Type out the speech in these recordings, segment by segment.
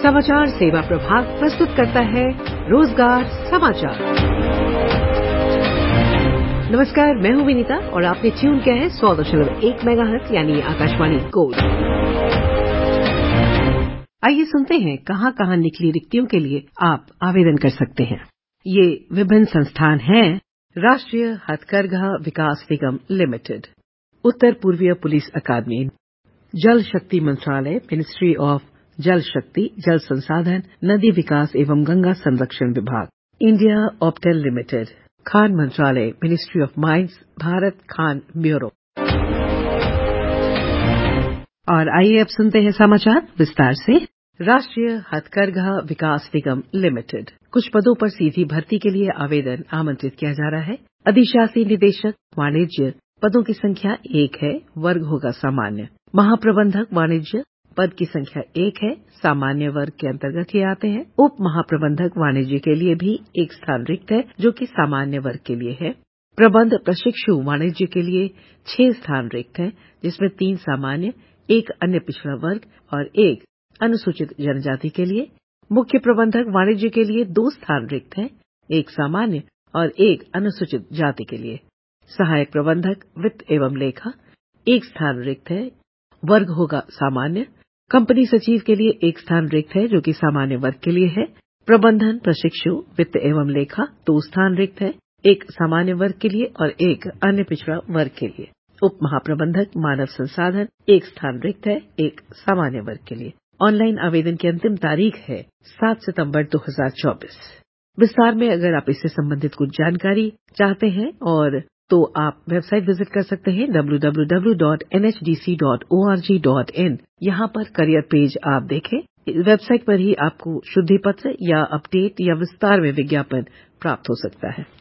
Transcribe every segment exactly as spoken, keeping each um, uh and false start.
समाचार सेवा प्रभाग प्रस्तुत करता है रोजगार समाचार। नमस्कार, मैं हूं विनीता और आपने ट्यून किया है सौ दशमलव एक मेगाहर्ट्ज यानी आकाशवाणी गोल्ड। आइए सुनते हैं कहां कहां निकली रिक्तियों के लिए आप आवेदन कर सकते हैं। ये विभिन्न संस्थान हैं: राष्ट्रीय हथकरघा विकास निगम लिमिटेड, उत्तर पूर्वीय पुलिस अकादमी, जल शक्ति मंत्रालय मिनिस्ट्री ऑफ जल शक्ति, जल संसाधन, नदी विकास एवं गंगा संरक्षण विभाग, इंडिया ऑप्टेल लिमिटेड, खान मंत्रालय मिनिस्ट्री ऑफ माइंस, भारत खान ब्यूरो। और आइए अब सुनते हैं समाचार विस्तार से। राष्ट्रीय हथकरघा विकास निगम लिमिटेड, कुछ पदों पर सीधी भर्ती के लिए आवेदन आमंत्रित किया जा रहा है। अधिशासी निदेशक वाणिज्य पदों की संख्या एक है, वर्ग होगा सामान्य। महाप्रबंधक वाणिज्य पद की संख्या एक है, सामान्य वर्ग के अंतर्गत ये आते हैं। उप महाप्रबंधक वाणिज्य के लिए भी एक स्थान रिक्त है, जो कि सामान्य वर्ग के लिए है। प्रबंध प्रशिक्षु वाणिज्य के लिए छह स्थान रिक्त हैं, जिसमें तीन सामान्य, एक अन्य पिछड़ा वर्ग और एक अनुसूचित जनजाति के लिए। मुख्य प्रबंधक वाणिज्य के लिए दो स्थान रिक्त हैं, एक सामान्य और एक अनुसूचित जाति के लिए। सहायक प्रबंधक वित्त एवं लेखा एक स्थान रिक्त है, वर्ग होगा सामान्य। कंपनी सचिव के लिए एक स्थान रिक्त है, जो कि सामान्य वर्ग के लिए है। प्रबंधन प्रशिक्षु वित्त एवं लेखा दो स्थान रिक्त है, एक सामान्य वर्ग के लिए और एक अन्य पिछड़ा वर्ग के लिए। उप महाप्रबंधक मानव संसाधन एक स्थान रिक्त है, एक सामान्य वर्ग के लिए। ऑनलाइन आवेदन की अंतिम तारीख है सात सितंबर दो हजार चौबीस। विस्तार में अगर आप इससे संबंधित कुछ जानकारी चाहते हैं और तो आप वेबसाइट विजिट कर सकते हैं W W W dot N H D C dot O R G dot in. यहाँ पर करियर पेज आप देखें। इस वेबसाइट पर ही आपको शुद्धि पत्र या अपडेट या विस्तार में विज्ञापन प्राप्त हो सकता है।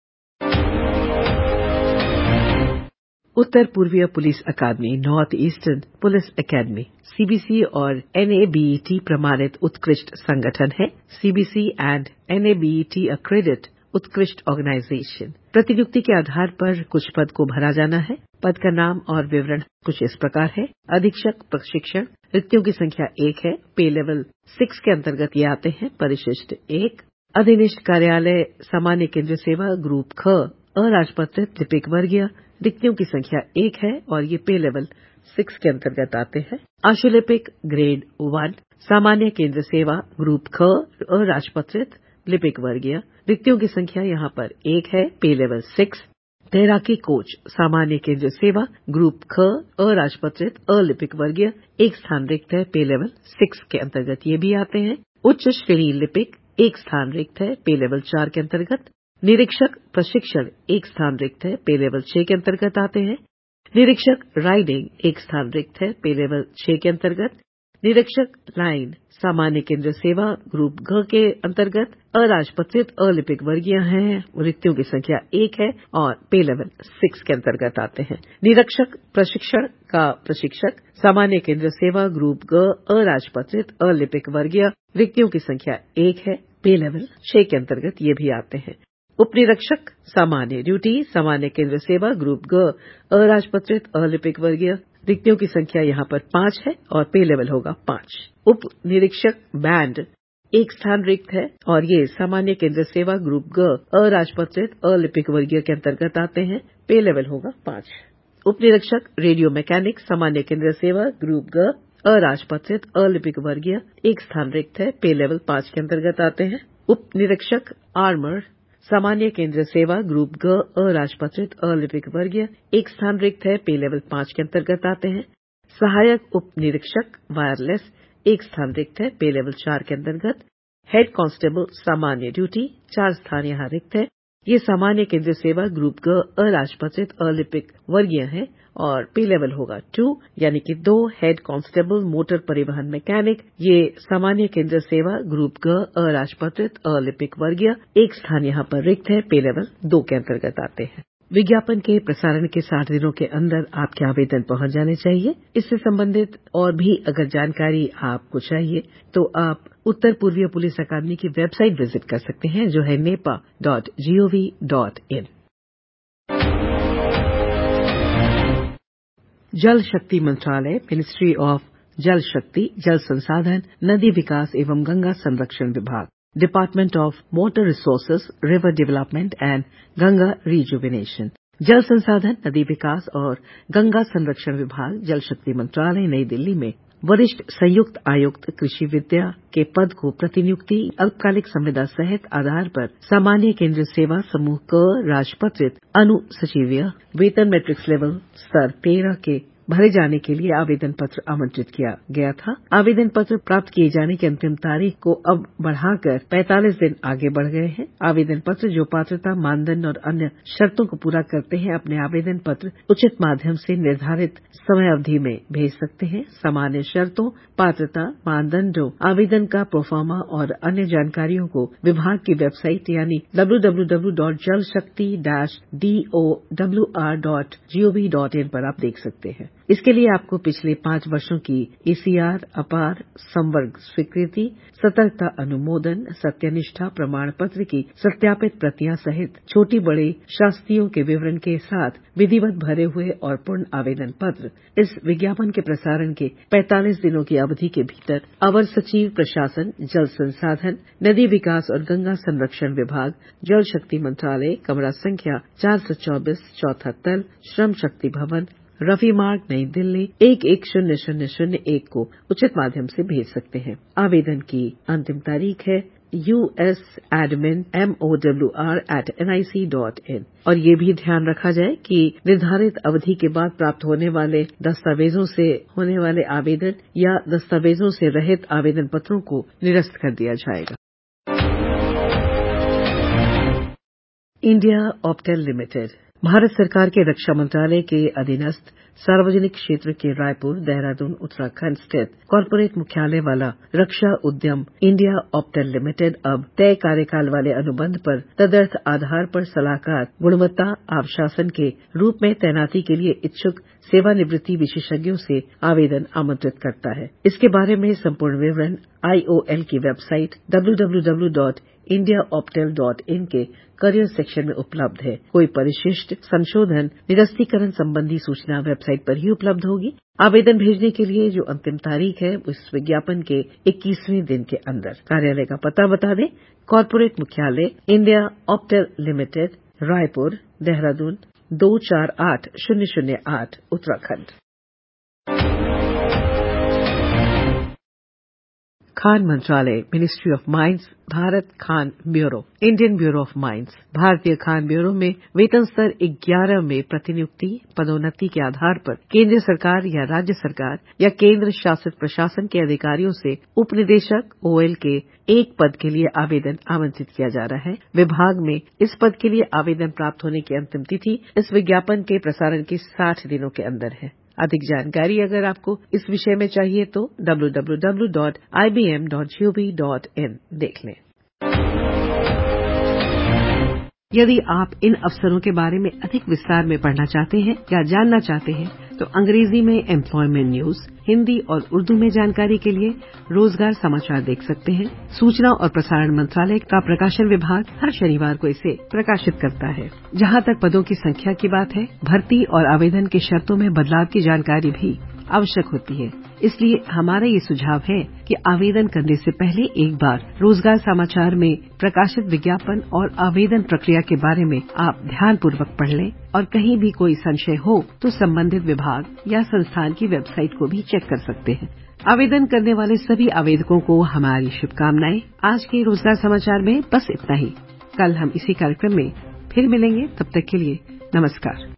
उत्तर पूर्वीय पुलिस अकादमी north eastern police academy CBC और एनएबीईटी प्रमाणित उत्कृष्ट संगठन है। सीबीसी एंड एनएबीईटी अक्रेडिट उत्कृष्ट ऑर्गेनाइजेशन। प्रतिनियुक्ति के आधार पर कुछ पद को भरा जाना है। पद का नाम और विवरण कुछ इस प्रकार है: अधीक्षक प्रशिक्षण, रिक्तियों की संख्या एक है, पे लेवल सिक्स के अंतर्गत ये आते हैं। परिशिष्ट एक, अधिनिष्ठ कार्यालय सामान्य केंद्र सेवा ग्रुप ख, अराजपत्रित लिपिक वर्गीय, रिक्तियों की संख्या एक है और ये पे लेवल सिक्स के अंतर्गत आते हैं। आशुलिपिक ग्रेड वन, सामान्य केंद्र सेवा ग्रुप ख, अराजपत्रित लिपिक वर्गीय, रिक्तियों की संख्या यहाँ पर एक है, पे लेवल सिक्स। तैराकी कोच, सामान्य केंद्र सेवा ग्रुप ख, अराजपत्रित अलिपिक वर्गीय, एक स्थान रिक्त है, पे लेवल सिक्स के अंतर्गत ये भी आते हैं। उच्च श्रेणी लिपिक एक स्थान रिक्त है, पे लेवल चार के अंतर्गत। निरीक्षक प्रशिक्षण एक स्थान रिक्त है, पे लेवल छह के अंतर्गत आते हैं। निरीक्षक राइडिंग एक स्थान रिक्त है, पे लेवल छह के अंतर्गत। निरीक्षक लाइन सामान्य केंद्र सेवा ग्रुप घ के अंतर्गत अराजपत्रित अलिपिक वर्गीय हैं, रिक्तियों की संख्या एक है और पे लेवल सिक्स के अंतर्गत आते हैं। निरीक्षक प्रशिक्षण का प्रशिक्षक सामान्य केंद्र सेवा ग्रुप ग, अराजपत्रित अलिपिक वर्गीय, रिक्तियों की संख्या एक है, पे लेवल छह के अंतर्गत ये भी आते हैं। उपनिरीक्षक सामान्य ड्यूटी सामान्य केंद्र सेवा ग्रुप ग, अराजपत्रित अलिपिक वर्गीय, रिक्तियों की संख्या यहाँ पर पांच है और पे लेवल होगा पांच। उप निरीक्षक बैंड एक स्थान रिक्त है और ये सामान्य केंद्र सेवा ग्रुप ग, अराजपत्रित अलिपिक वर्गीय के अंतर्गत आते हैं। पे लेवल होगा पांच। उप निरीक्षक रेडियो मैकेनिक सामान्य केंद्र सेवा ग्रुप ग, अराजपत्रित अलिपिक वर्गीय, एक स्थान रिक्त है, पे लेवल पांच के अंतर्गत आते हैं। उप निरीक्षक आर्मर सामान्य केंद्र सेवा ग्रुप ग, अराजपत्रित अलिपिक वर्गीय, एक स्थान रिक्त है, पे लेवल पांच के अंतर्गत आते हैं। सहायक उप निरीक्षक वायरलेस एक स्थान रिक्त है, पे लेवल चार के अंतर्गत। हेड कांस्टेबल सामान्य ड्यूटी चार स्थान यहाँ रिक्त है, ये सामान्य केंद्र सेवा ग्रुप ग, अराजपत्रित अलिपिक वर्गीय है और पे लेवल होगा टू, यानी कि दो। हेड कांस्टेबल मोटर परिवहन मैकेनिक, ये सामान्य केंद्र सेवा ग्रुप ग, अराजपत्रित अलिपिक वर्गीय, एक स्थान यहाँ पर रिक्त है, पे लेवल दो के अंतर्गत आते हैं। विज्ञापन के प्रसारण के साठ दिनों के अंदर आपके आवेदन पहुंच जाने चाहिए। इससे संबंधित और भी अगर जानकारी आपको चाहिए तो आप उत्तर पूर्वीय पुलिस अकादमी की वेबसाइट विजिट कर सकते हैं, जो है NEPA dot gov dot in. जल शक्ति मंत्रालय मिनिस्ट्री ऑफ जल शक्ति, जल संसाधन, नदी विकास एवं गंगा संरक्षण विभाग, department of water resources, river development and Ganga rejuvenation. जल संसाधन, नदी विकास और गंगा संरक्षण विभाग, जल शक्ति मंत्रालय, नई दिल्ली में वरिष्ठ संयुक्त आयुक्त कृषि विद्या के पद को प्रतिनियुक्ति अल्पकालिक संविदा सहित आधार पर सामान्य केंद्रीय सेवा समूह क राजपत्रित अनुसचिवीय वेतन मैट्रिक्स लेवल स्तर तेरह के भरे जाने के लिए आवेदन पत्र आमंत्रित किया गया था। आवेदन पत्र प्राप्त किए जाने की अंतिम तारीख को अब बढ़ाकर पैंतालीस दिन आगे बढ़ गए हैं। आवेदन पत्र जो पात्रता, मानदंड और अन्य शर्तों को पूरा करते हैं अपने आवेदन पत्र उचित माध्यम से निर्धारित समय अवधि में भेज सकते हैं। सामान्य शर्तों, पात्रता, मानदंडों, आवेदन का प्रोफार्मा और अन्य जानकारियों को विभाग की वेबसाइट यानी W W W dot Jal Shakti D O W R dot G O V dot in पर आप देख सकते हैं। इसके लिए आपको पिछले पांच वर्षों की ईसीआर, अपार, संवर्ग स्वीकृति, सतर्कता अनुमोदन, सत्यनिष्ठा प्रमाण पत्र की सत्यापित प्रतियां सहित छोटी बड़ी शास्त्रियों के विवरण के साथ विधिवत भरे हुए और पूर्ण आवेदन पत्र इस विज्ञापन के प्रसारण के पैंतालीस दिनों की अवधि के भीतर अवर सचिव प्रशासन, जल संसाधन, नदी विकास और गंगा संरक्षण विभाग, जल शक्ति मंत्रालय, कमरा संख्या चार सौ चौबीस, चौथा तल, श्रम शक्ति भवन, रफी मार्ग, नई दिल्ली एक एक शून्य शून्य शून्य एक को उचित माध्यम से भेज सकते हैं। आवेदन की अंतिम तारीख है US admin M O W R at N I C dot in. और ये भी ध्यान रखा जाए कि निर्धारित अवधि के बाद प्राप्त होने वाले दस्तावेजों से होने वाले आवेदन या दस्तावेजों से रहित आवेदन पत्रों को निरस्त कर दिया जाएगा। इंडिया ऑप्टेल लिमिटेड भारत सरकार के रक्षा मंत्रालय के अधीनस्थ सार्वजनिक क्षेत्र के रायपुर, देहरादून, उत्तराखंड स्थित कॉर्पोरेट मुख्यालय वाला रक्षा उद्यम इंडिया ऑप्टेल लिमिटेड अब तय कार्यकाल वाले अनुबंध पर तदर्थ आधार पर सलाहकार गुणवत्ता आश्वासन के रूप में तैनाती के लिए इच्छुक सेवानिवृत्ति विशेषज्ञों से आवेदन आमंत्रित करता है। इसके बारे में संपूर्ण विवरण आईओएल की website W W W dot India Optel dot in के करियर सेक्शन में उपलब्ध है। कोई परिशिष्ट, संशोधन, निरस्तीकरण संबंधी सूचना वेबसाइट पर ही उपलब्ध होगी। आवेदन भेजने के लिए जो अंतिम तारीख है उस विज्ञापन के इक्कीसवें दिन के अंदर। कार्यालय का पता बता दें, कॉर्पोरेट मुख्यालय इंडिया ऑप्टेल लिमिटेड, रायपुर, देहरादून दो चार आठ शून्य शून्य आठ, उत्तराखंड। खान मंत्रालय, मिनिस्ट्री ऑफ माइंस, भारत खान bureau, Indian bureau of mines, भारतीय खान ब्यूरो में वेतन स्तर ग्यारह में प्रतिनियुक्ति पदोन्नति के आधार पर केंद्र सरकार या राज्य सरकार या केंद्र शासित प्रशासन के अधिकारियों से उपनिदेशक ओएल के एक पद के लिए आवेदन आमंत्रित किया जा रहा है। विभाग में इस पद के लिए आवेदन प्राप्त होने की अंतिम तिथि इस विज्ञापन के प्रसारण के साठ दिनों के अंदर है। अधिक जानकारी अगर आपको इस विषय में चाहिए तो W W W dot I B M dot G O V dot in देख लें। यदि आप इन अवसरों के बारे में अधिक विस्तार में पढ़ना चाहते हैं या जानना चाहते हैं तो अंग्रेजी में एम्प्लॉयमेंट न्यूज, हिंदी और उर्दू में जानकारी के लिए रोजगार समाचार देख सकते हैं। सूचना और प्रसारण मंत्रालय का प्रकाशन विभाग हर शनिवार को इसे प्रकाशित करता है। जहां तक पदों की संख्या की बात है, भर्ती और आवेदन की शर्तों में बदलाव की जानकारी भी आवश्यक होती है। इसलिए हमारा ये सुझाव है कि आवेदन करने से पहले एक बार रोजगार समाचार में प्रकाशित विज्ञापन और आवेदन प्रक्रिया के बारे में आप ध्यानपूर्वक पढ़ लें और कहीं भी कोई संशय हो तो संबंधित विभाग या संस्थान की वेबसाइट को भी चेक कर सकते हैं। आवेदन करने वाले सभी आवेदकों को हमारी शुभकामनाएं। आज के रोजगार समाचार में बस इतना ही। कल हम इसी कार्यक्रम में फिर मिलेंगे। तब तक के लिए नमस्कार।